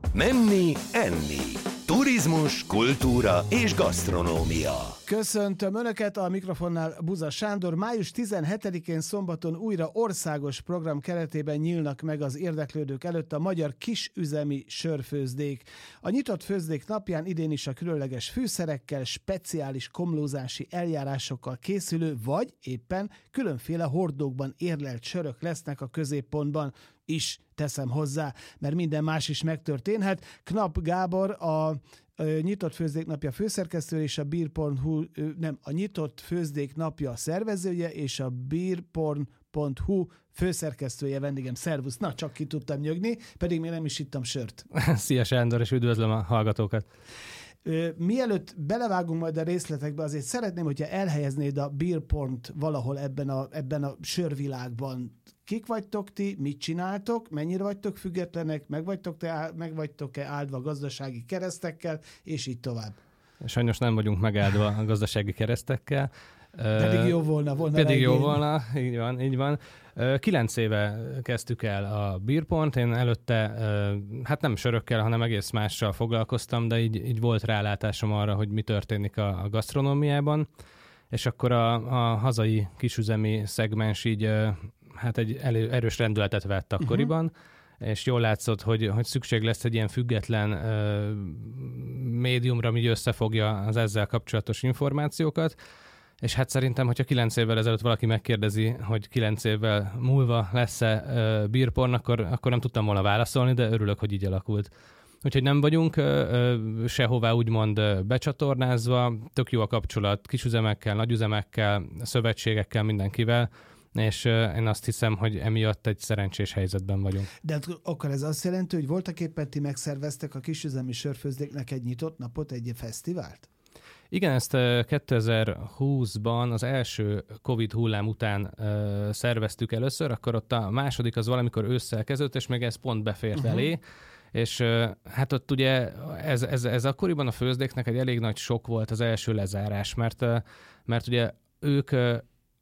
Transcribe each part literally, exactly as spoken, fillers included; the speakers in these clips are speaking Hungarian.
Menni, enni. Turizmus, kultúra és gasztronómia. Köszöntöm Önöket, a mikrofonnál Buza Sándor. május tizenhetedikén szombaton újra országos program keretében nyílnak meg az érdeklődők előtt a magyar kisüzemi sörfőzdék. A nyitott főzdék napján idén is a különleges fűszerekkel, speciális komlózási eljárásokkal készülő, vagy éppen különféle hordókban érlelt sörök lesznek a középpontban is, teszem hozzá, mert minden más is megtörténhet. Knap Gábor, a Nyitott Főzdék Napja főszerkesztője és a beer pont hu, nem, a Nyitott Főzdék Napja szervezője és a beer pont hu főszerkesztője vendégem. Szervusz! Na, csak ki tudtam nyögni, pedig még nem is ittam sört. Szia Sándor, és üdvözlöm a hallgatókat! Mielőtt belevágunk majd a részletekbe, azért szeretném, hogyha elhelyeznéd a Beer Pont valahol ebben a, ebben a sörvilágban. Kik vagytok ti, mit csináltok, mennyire vagytok függetlenek, meg vagytok te, meg vagytok-e áldva gazdasági keresztekkel, és így tovább. Sajnos nem vagyunk megáldva a gazdasági keresztekkel. Pedig jó volna. volna Pedig jó volna, így van, így van. Kilenc éve kezdtük el a Beer Pont, én előtte hát nem sörökkel, hanem egész mással foglalkoztam, de így, így volt rálátásom arra, hogy mi történik a, a gasztronómiában, és akkor a, a hazai kisüzemi szegmens így hát egy elő, erős rendületet vett akkoriban, uh-huh. és jól látszott, hogy, hogy szükség lesz egy ilyen független uh, médiumra, ami összefogja az ezzel kapcsolatos információkat, és hát szerintem, hogyha kilenc évvel ezelőtt valaki megkérdezi, hogy kilenc évvel múlva lesz-e uh, Beer Pont, akkor, akkor nem tudtam volna válaszolni, de örülök, hogy így alakult. Úgyhogy nem vagyunk uh, uh, sehová úgymond uh, becsatornázva, tök jó a kapcsolat kisüzemekkel, nagyüzemekkel, szövetségekkel, mindenkivel, és uh, én azt hiszem, hogy emiatt egy szerencsés helyzetben vagyunk. De akkor ez azt jelenti, hogy voltak éppen ti megszerveztek a kisüzemi sörfőzdéknek egy nyitott napot, egy fesztivált? Igen, ezt kétezer-húszban az első Covid hullám után uh, szerveztük először, akkor ott a második az valamikor ősszel kezdődött, és még ez pont befért uh-huh. elé, és uh, hát ott ugye ez, ez, ez akkoriban a főzdéknek egy elég nagy sok volt az első lezárás, mert, uh, mert ugye ők uh,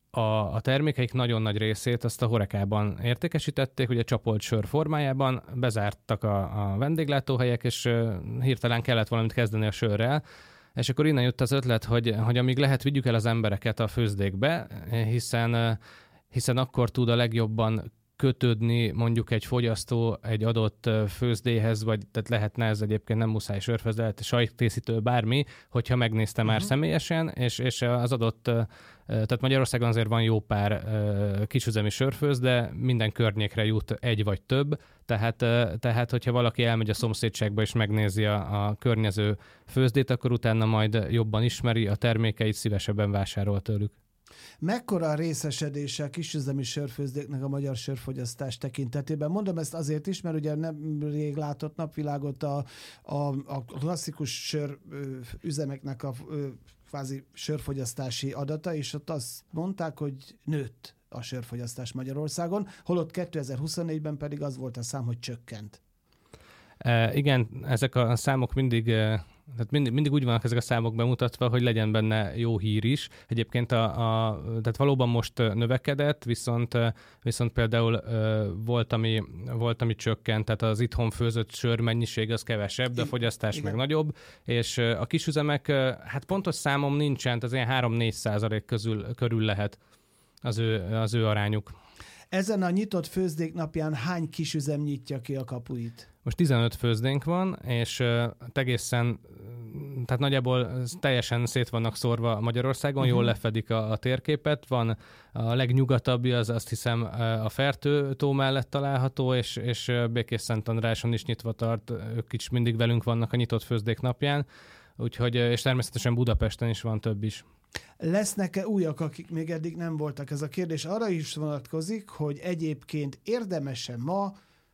a, a termékeik nagyon nagy részét azt a Horecában értékesítették, ugye csapolt sör formájában, bezártak a, a vendéglátóhelyek, és uh, hirtelen kellett valamit kezdeni a sörrel, és akkor innen jött az ötlet, hogy, hogy amíg lehet, vigyük el az embereket a főzdékbe, hiszen, hiszen akkor tud a legjobban kötődni mondjuk egy fogyasztó egy adott főzdéhez, vagy tehát lehetne ez egyébként nem muszáj sörfőzd, de lehet sajtkészítő, bármi, hogyha megnézte uh-huh. már személyesen, és, és az adott, tehát Magyarországon azért van jó pár kisüzemi sörfőzd, de minden környékre jut egy vagy több, tehát, tehát hogyha valaki elmegy a szomszédságba és megnézi a, a környező főzdét, akkor utána majd jobban ismeri a termékeit, szívesebben vásárol tőlük. Mekkora a részesedése a kisüzemi sörfőzdéknek a magyar sörfogyasztás tekintetében? Mondom ezt azért is, mert ugye nem rég látott napvilágot a, a, a klasszikus sör üzemeknek a kvázi sörfogyasztási adata, és ott azt mondták, hogy nőtt a sörfogyasztás Magyarországon, holott kétezer-huszonnégyben pedig az volt a szám, hogy csökkent. E, igen, ezek a számok mindig, tehát mindig, mindig úgy vannak ezek a számok bemutatva, hogy legyen benne jó hír is. Egyébként a, a, tehát valóban most növekedett, viszont, viszont például volt ami, volt, ami csökkent, tehát az itthon főzött sör mennyiség az kevesebb, de a fogyasztás igen. meg nagyobb, és a kisüzemek, hát pontos számom nincsen, az ilyen három-négy százalék közül, körül lehet az ő, az ő arányuk. Ezen a nyitott főzdék napján hány kisüzem nyitja ki a kapuit? Most tizenöt főzdénk van, és uh, egészen, tehát nagyjából teljesen szét vannak szórva Magyarországon, uh-huh. jól lefedik a, a térképet. Van a legnyugatabbi, az azt hiszem a Fertő tó mellett található, és, és Békés-Szent Andráson is nyitva tart, ők is mindig velünk vannak a nyitott főzdék napján, úgyhogy, és természetesen Budapesten is van több is. Lesznek-e újak, akik még eddig nem voltak? Ez a kérdés arra is vonatkozik, hogy egyébként érdemes-e ma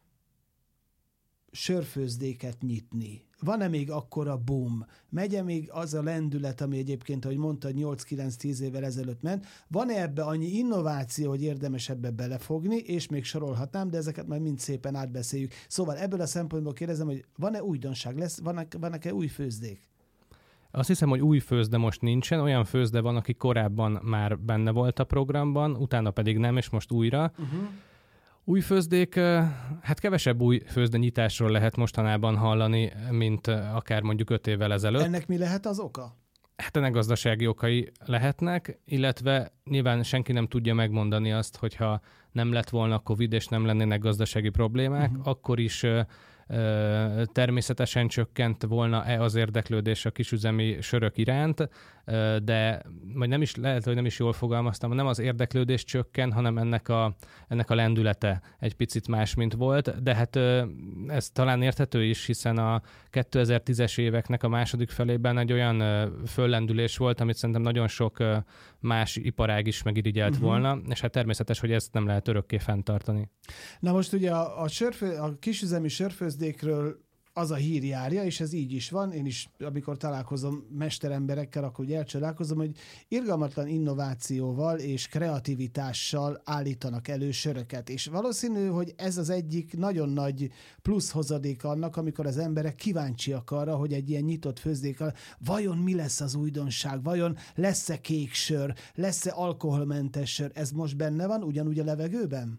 sörfőzdéket nyitni? Van-e még akkora boom? Megye még az a lendület, ami egyébként, ahogy mondtad, nyolc-kilenc-tíz évvel ezelőtt ment? Van-e ebbe annyi innováció, hogy érdemes ebbe belefogni, és még sorolhatnám, de ezeket majd mind szépen átbeszéljük. Szóval ebből a szempontból kérdezem, hogy van-e újdonság? Lesz, vannak, vannak-e új főzdék? Azt hiszem, hogy új főzde most nincsen, olyan főzde van, aki korábban már benne volt a programban, utána pedig nem, és most újra. Uh-huh. Új főzdék, hát kevesebb új főzdenyításról lehet mostanában hallani, mint akár mondjuk öt évvel ezelőtt. Ennek mi lehet az oka? Hát ennek gazdasági okai lehetnek, illetve nyilván senki nem tudja megmondani azt, hogyha nem lett volna Covid és nem lennének gazdasági problémák, uh-huh. akkor is ö, ö, természetesen csökkent volna-e az érdeklődés a kisüzemi sörök iránt, ö, de vagy nem is, lehet, hogy nem is jól fogalmaztam, nem az érdeklődés csökken, hanem ennek a, ennek a lendülete egy picit más, mint volt, de hát ö, ez talán érthető is, hiszen a kétezer-tízes éveknek a második felében egy olyan ö, föllendülés volt, amit szerintem nagyon sok ö, más iparág is megirigyelt uh-huh. volna, és hát természetes, hogy ezt nem lehet örökké fenntartani. Na most ugye a, a, sörfő, a kisüzemi sörfőzdékről az a hír járja, és ez így is van. Én is, amikor találkozom mesteremberekkel, akkor ugye elcsodálkozom, hogy irgalmatlan innovációval és kreativitással állítanak elő söröket. És valószínű, hogy ez az egyik nagyon nagy plusz hozadék annak, amikor az emberek kíváncsiak arra, hogy egy ilyen nyitott főzdékkal vajon mi lesz az újdonság, vajon lesz-e kék sör, lesz-e alkoholmentes sör. Ez most benne van, ugyanúgy a levegőben?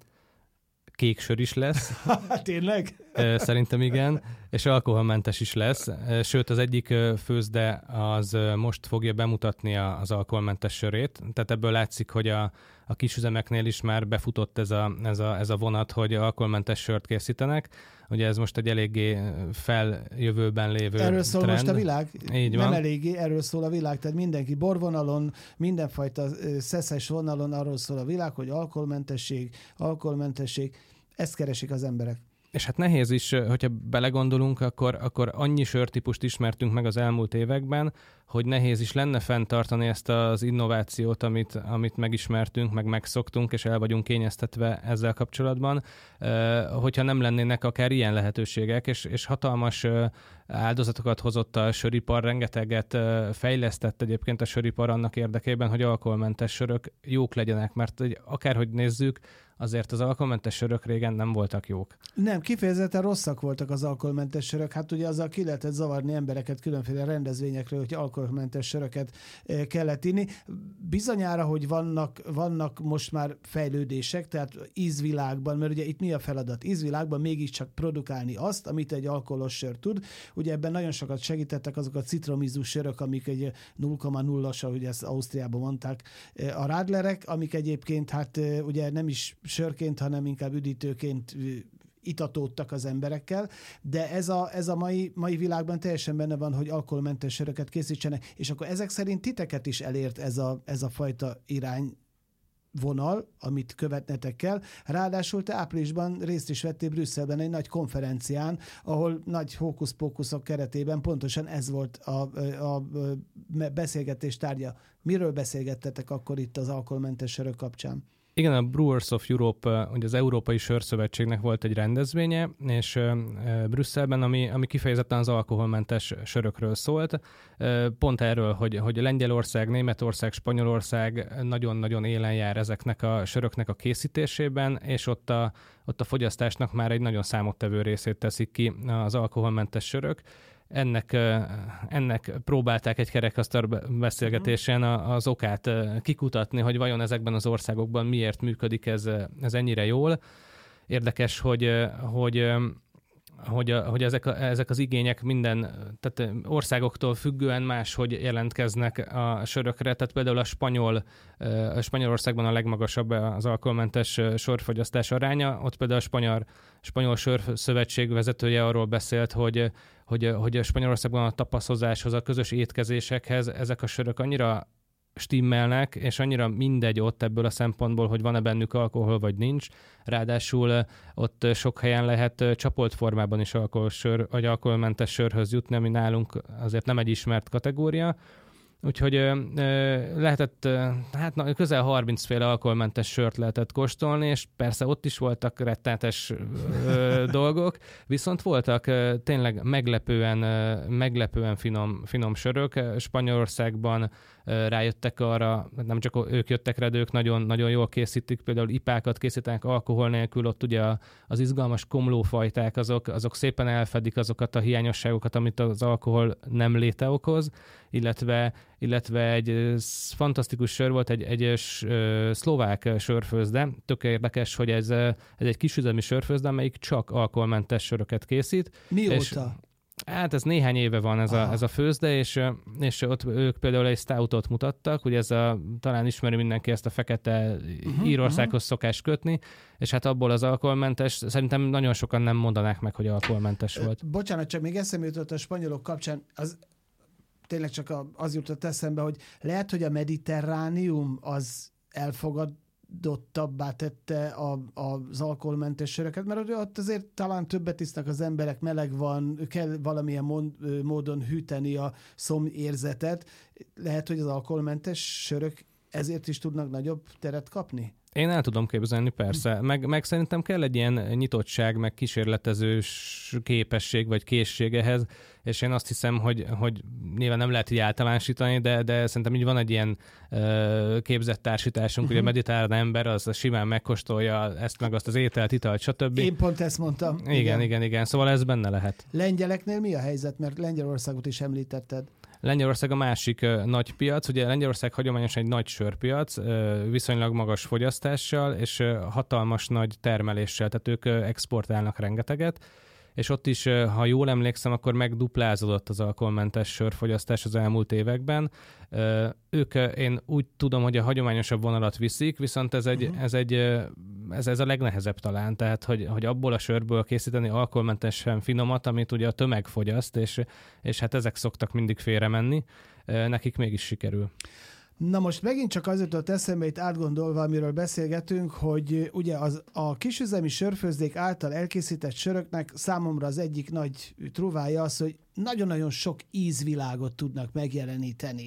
Kék sör is lesz. Tényleg? Szerintem igen, és alkoholmentes is lesz. Sőt, az egyik főzde az most fogja bemutatni az alkoholmentes sörét. Tehát ebből látszik, hogy a, a kisüzemeknél is már befutott ez a, ez, a, ez a vonat, hogy alkoholmentes sört készítenek. Ugye ez most egy eléggé feljövőben lévő Erről szól trend. Most a világ? Így Nem van. eléggé, erről szól a világ. Tehát mindenki borvonalon, mindenfajta szeszes vonalon arról szól a világ, hogy alkoholmentesség, alkoholmentesség. Ezt keresik az emberek. És hát nehéz is, hogyha belegondolunk, akkor, akkor annyi sörtípust ismertünk meg az elmúlt években, hogy nehéz is lenne fenntartani ezt az innovációt, amit, amit megismertünk, meg megszoktunk, és el vagyunk kényeztetve ezzel kapcsolatban, hogyha nem lennének akár ilyen lehetőségek, és, és hatalmas áldozatokat hozott a söripar, rengeteget fejlesztett egyébként a söripar annak érdekében, hogy alkoholmentes sörök jók legyenek, mert akárhogy nézzük, azért az alkoholmentes sörök régen nem voltak jók. Nem, kifejezetten rosszak voltak az alkoholmentes sörök. Hát ugye azzal ki lehetett zavarni embereket különféle rendezvényekről, hogy alkoholmentes söröket kellett inni. Bizonyára, hogy vannak, vannak most már fejlődések, tehát ízvilágban, mert ugye itt mi a feladat? Ízvilágban mégiscsak produkálni azt, amit egy alkoholos sör tud. Ugye ebben nagyon sokat segítettek azok a citromízű sörök, amik egy nulla egész nulla-as, ugye ezt Ausztriában mondták, a Radlerek, amik egyébként hát ugye nem is sörként, hanem inkább üdítőként itatódtak az emberekkel, de ez a, ez a mai, mai világban teljesen benne van, hogy alkoholmentes söröket készítsenek, és akkor ezek szerint titeket is elért ez a, ez a fajta irányvonal, amit követnetek kell. Ráadásul te áprilisban részt is vettél Brüsszelben egy nagy konferencián, ahol nagy hókusz-pókuszok keretében pontosan ez volt a, a, a beszélgetés tárgya. Miről beszélgettetek akkor itt az alkoholmentes sörök kapcsán? Igen, a Brewers of Europe, ugye az Európai Sörszövetségnek volt egy rendezvénye, és Brüsszelben, ami, ami kifejezetten az alkoholmentes sörökről szólt. Pont erről, hogy, hogy Lengyelország, Németország, Spanyolország nagyon-nagyon élen jár ezeknek a söröknek a készítésében, és ott a, ott a fogyasztásnak már egy nagyon számottevő részét teszik ki az alkoholmentes sörök. Ennek, ennek próbálták egy kerekasztal beszélgetésen az okát kikutatni, hogy vajon ezekben az országokban miért működik ez, ez ennyire jól. Érdekes, hogy, hogy, hogy, hogy ezek, a, ezek az igények minden, tehát országoktól függően máshogy jelentkeznek a sörökre. Tehát például a spanyol, a Spanyolországban a legmagasabb az alkoholmentes sörfogyasztás aránya. Ott például a spanyol, spanyol sörszövetség vezetője arról beszélt, hogy Hogy, hogy a Spanyolországban a tapaszozáshoz, a közös étkezésekhez ezek a sörök annyira stimmelnek, és annyira mindegy ott ebből a szempontból, hogy van-e bennük alkohol, vagy nincs. Ráadásul ott sok helyen lehet csapolt formában is alkoholsör, vagy alkoholmentes sörhöz jutni, ami nálunk azért nem egy ismert kategória. Úgyhogy ö, lehetett, ö, hát na, közel harmincféle alkoholmentes sört lehetett kóstolni, és persze ott is voltak rettenetes ö, dolgok, viszont voltak ö, tényleg meglepően, ö, meglepően finom, finom sörök. Spanyolországban ö, rájöttek arra, nem csak ők jöttek rá, de ők nagyon, nagyon jól készítik, például ipákat készítenek alkohol nélkül, ott ugye az izgalmas komlófajták, azok, azok szépen elfedik azokat a hiányosságokat, amit az alkohol nem léte okoz, illetve illetve egy fantasztikus sör volt, egy, egy szlovák sörfőzde. Tök érdekes, hogy ez, ez egy kisüzemi sörfőzde, amelyik csak alkoholmentes söröket készít. Mióta? És, hát ez néhány éve van ez a, ez a főzde, és, és ott ők például egy stoutot mutattak, ugye ez a, talán ismeri mindenki ezt a fekete uh-huh, Írországhoz uh-huh. szokás kötni, és hát abból az alkoholmentes, szerintem nagyon sokan nem mondanák meg, hogy alkoholmentes volt. Bocsánat, csak még eszembe jutott a spanyolok kapcsán, az tényleg csak az jutott eszembe, hogy lehet, hogy a mediterránium az elfogadottabbá tette a, az alkoholmentes söröket, mert ott azért talán többet isznak az emberek, meleg van, kell valamilyen módon hűteni a szomjérzetet. Lehet, hogy az alkoholmentes sörök ezért is tudnak nagyobb teret kapni? Én el tudom képzelni, persze. Meg, meg szerintem kell egy ilyen nyitottság, meg kísérletezős képesség, vagy készség ehhez, és én azt hiszem, hogy, hogy nyilván nem lehet így általánosítani, de, de szerintem így van egy ilyen uh, képzett társításunk, uh-huh. hogy a mediterrán ember az simán megkóstolja ezt, meg azt az ételt, italt, stb. Én pont ezt mondtam. Igen, igen, igen, igen. Szóval ez benne lehet. Lengyeleknél mi a helyzet? Mert Lengyelországot is említetted. Lengyelország a másik uh, nagy piac. Ugye Lengyelország hagyományosan egy nagy sörpiac, uh, viszonylag magas fogyasztással, és uh, hatalmas nagy termeléssel, tehát ők uh, exportálnak rengeteget, és ott is, uh, ha jól emlékszem, akkor megduplázódott az alkoholmentes sörfogyasztás az elmúlt években. Uh, ők, uh, én úgy tudom, hogy a hagyományosabb vonalat viszik, viszont ez egy, uh-huh. ez egy uh, ez, ez a legnehezebb talán, tehát hogy, hogy abból a sörből készíteni alkoholmentesen finomat, amit ugye a tömeg fogyaszt, és, és hát ezek szoktak mindig félre menni, nekik mégis sikerül. Na most megint csak az jutott eszembe itt átgondolva, amiről beszélgetünk, hogy ugye az, a kisüzemi sörfőzdék által elkészített söröknek számomra az egyik nagy truvája az, hogy nagyon-nagyon sok ízvilágot tudnak megjeleníteni.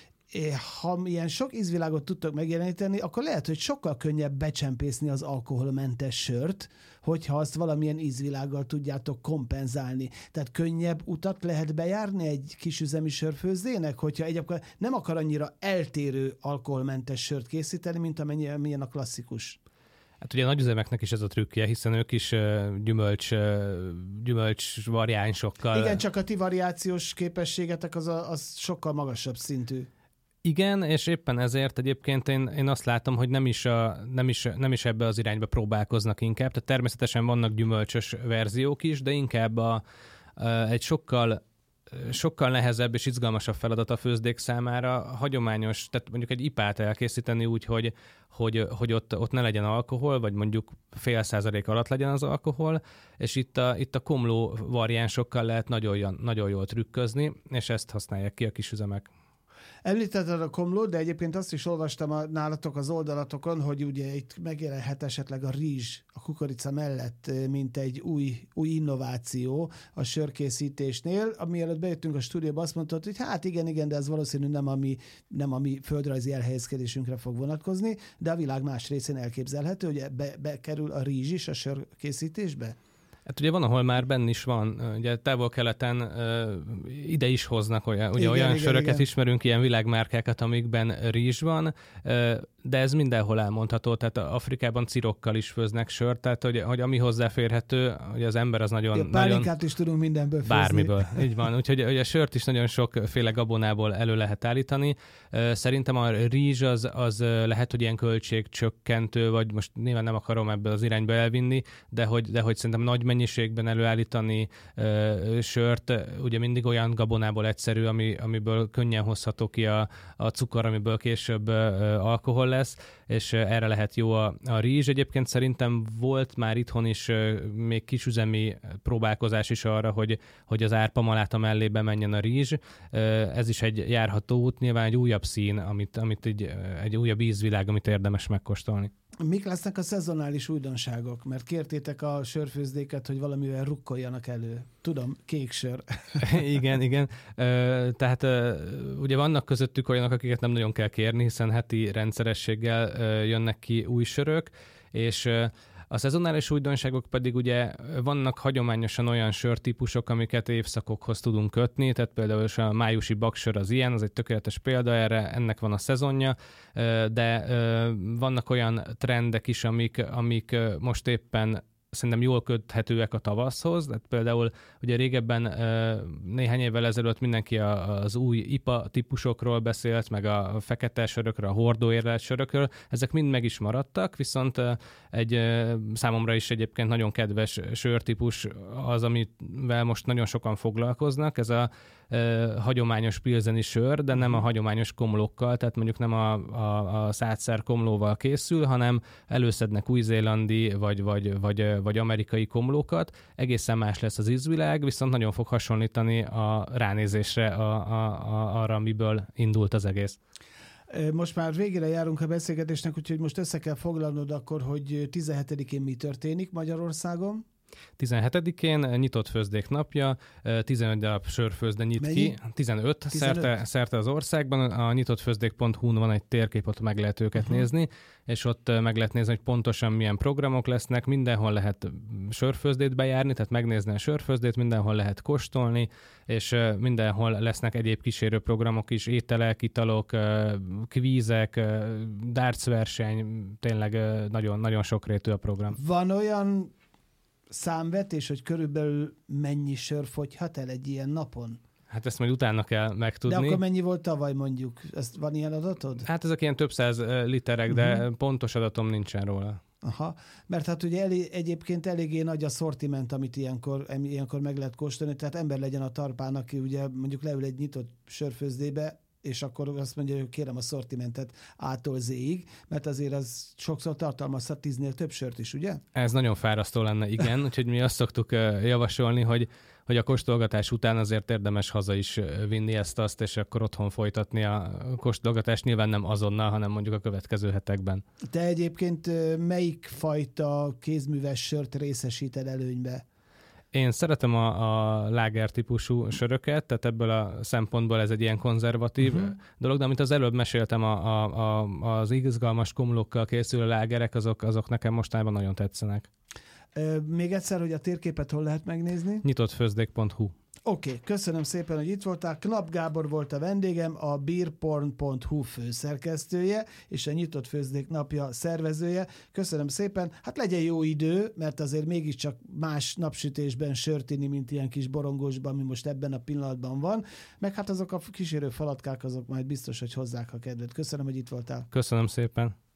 Ha ilyen sok ízvilágot tudtok megjeleníteni, akkor lehet, hogy sokkal könnyebb becsempészni az alkoholmentes sört, hogyha azt valamilyen ízvilággal tudjátok kompenzálni. Tehát könnyebb utat lehet bejárni egy kisüzemi sörfőzdének, hogyha egyébként nem akar annyira eltérő alkoholmentes sört készíteni, mint amennyi, amilyen a klasszikus. Hát ugye a nagyüzemeknek is ez a trükkje, hiszen ők is uh, gyümölcs, uh, gyümölcs variánsokkal... Igen, csak a ti variációs képességetek az, a, az sokkal magasabb szintű. Igen, és éppen ezért egyébként én, én azt látom, hogy nem is, a, nem, is, nem is ebbe az irányba próbálkoznak inkább. Tehát természetesen vannak gyümölcsös verziók is, de inkább a, a, egy sokkal, sokkal nehezebb és izgalmasabb feladat a főzdék számára. Hagyományos, tehát mondjuk egy ipát elkészíteni úgy, hogy, hogy, hogy ott, ott ne legyen alkohol, vagy mondjuk fél százalék alatt legyen az alkohol, és itt a, itt a komló variánsokkal lehet nagyon, nagyon jól trükközni, és ezt használják ki a kisüzemek. Említetted a komlót, de egyébként azt is olvastam a, nálatok az oldalatokon, hogy ugye itt megjelenhet esetleg a rizs a kukorica mellett, mint egy új, új innováció a sörkészítésnél. Mielőtt bejöttünk a stúdióba, azt mondtad, hogy hát igen, igen, de ez valószínű nem a mi, nem a mi földrajzi elhelyezkedésünkre fog vonatkozni, de a világ más részén elképzelhető, hogy be, bekerül a rizs is a sörkészítésbe? Hát ugye van, ahol már benn is van, ugye távol-keleten uh, ide is hoznak olyan, ugye igen, olyan igen, söröket, igen. Ismerünk, ilyen világmárkákat, amikben rizs van, uh, de ez mindenhol elmondható, tehát Afrikában cirokkal is főznek sört, tehát hogy, hogy ami hozzáférhető, hogy az ember az nagyon... Ja, pálinkát nagyon, is tudunk mindenből főzni. Bármiből, így van. Úgyhogy hogy a sört is nagyon sokféle gabonából elő lehet állítani. Uh, szerintem a rizs az, az lehet, hogy ilyen költségcsökkentő, vagy most nyilván nem akarom ebből az irányba elvinni, de hogy, de hogy szerintem nagy mennyiségben előállítani uh, sört, ugye mindig olyan gabonából egyszerű, ami, amiből könnyen hozható ki a, a cukor, amiből később uh, alkohol lesz, és uh, erre lehet jó a, a rizs. Egyébként szerintem volt már itthon is uh, még kisüzemi próbálkozás is arra, hogy, hogy az árpamaláta mellé bemenjen a rizs. Uh, ez is egy járható út, nyilván egy újabb szín, amit, amit egy, egy újabb ízvilág, amit érdemes megkóstolni. Mik lesznek a szezonális újdonságok? Mert kértétek a sörfőzdéket, hogy valamivel rukkoljanak elő. Tudom, kék sör. igen, igen. Ö, tehát ö, ugye vannak közöttük olyanok, akiket nem nagyon kell kérni, hiszen heti rendszerességgel ö, jönnek ki új sörök, és ö, a szezonális újdonságok pedig ugye vannak hagyományosan olyan sörtípusok, amiket évszakokhoz tudunk kötni, tehát például a májusi baksör az ilyen, az egy tökéletes példa erre, ennek van a szezonja, de vannak olyan trendek is, amik, amik most éppen szerintem jól köthetőek a tavaszhoz. Tehát például ugye régebben néhány évvel ezelőtt mindenki az új i pé á típusokról beszélt, meg a fekete sörökről, a hordóérlelt sörökről. Ezek mind meg is maradtak, viszont egy számomra is egyébként nagyon kedves sörtípus az, amivel most nagyon sokan foglalkoznak. Ez a hagyományos pilzeni sör, de nem a hagyományos komlókkal, tehát mondjuk nem a, a, a szádszer komlóval készül, hanem előszednek új-zélandi vagy, vagy, vagy, vagy amerikai komlókat. Egészen más lesz az ízvilág, viszont nagyon fog hasonlítani a ránézésre a, a, a, arra, amiből indult az egész. Most már végére járunk a beszélgetésnek, úgyhogy most össze kell foglalnod akkor, hogy tizenhetedikén mi történik Magyarországon. tizenhetedikén nyitott főzdék napja, tizenöt darab sörfőzde nyit Mennyi? ki, tizenöt, tizenöt? Szerte, szerte az országban, a nyitottfőzdék pont hu-n van egy térkép, ott meg lehet őket uh-huh. nézni, és ott meg lehet nézni, hogy pontosan milyen programok lesznek, mindenhol lehet sörfőzdét bejárni, tehát megnézni a sörfőzdét, mindenhol lehet kóstolni, és mindenhol lesznek egyéb kísérő programok is, ételek, italok, kvízek, dartsverseny, tényleg nagyon, nagyon sokrétű a program. Van olyan számvetés, hogy körülbelül mennyi sör fogyhat el egy ilyen napon? Hát ezt majd utána kell megtudni. De akkor mennyi volt tavaly mondjuk? Ezt van ilyen adatod? Hát ezek ilyen több száz literek, uh-huh. de pontos adatom nincsen róla. Aha, mert hát ugye elé, egyébként eléggé nagy a szortiment, amit ilyenkor, ilyenkor meg lehet kóstolni, tehát ember legyen a talpán, aki ugye mondjuk leül egy nyitott sörfőzdébe, és akkor azt mondja, hogy kérem a szortimentet A-tól Z-ig, mert azért az sokszor tartalmazhat tíznél több sört is, ugye? Ez nagyon fárasztó lenne, igen, úgyhogy mi azt szoktuk javasolni, hogy, hogy a kóstolgatás után azért érdemes haza is vinni ezt-azt, és akkor otthon folytatni a kóstolgatást, nyilván nem azonnal, hanem mondjuk a következő hetekben. Te egyébként melyik fajta kézműves sört részesíted előnybe? Én szeretem a, a láger típusú söröket, tehát ebből a szempontból ez egy ilyen konzervatív uh-huh. dolog, de amit az előbb meséltem, a, a, a, az izgalmas komlókkal készülő lágerek, azok, azok nekem mostanában nagyon tetszenek. Ö, még egyszer, hogy a térképet hol lehet megnézni? nyitottfőzdék pont hu. Oké, okay, köszönöm szépen, hogy itt voltál. Knap Gábor volt a vendégem, a beerporn pont hu főszerkesztője és a Nyitott Főzdék napja szervezője. Köszönöm szépen. Hát legyen jó idő, mert azért mégiscsak más napsütésben sört inni, mint ilyen kis borongósban, ami most ebben a pillanatban van. Meg hát azok a kísérő falatkák, azok majd biztos, hogy hozzák a kedvet. Köszönöm, hogy itt voltál. Köszönöm szépen.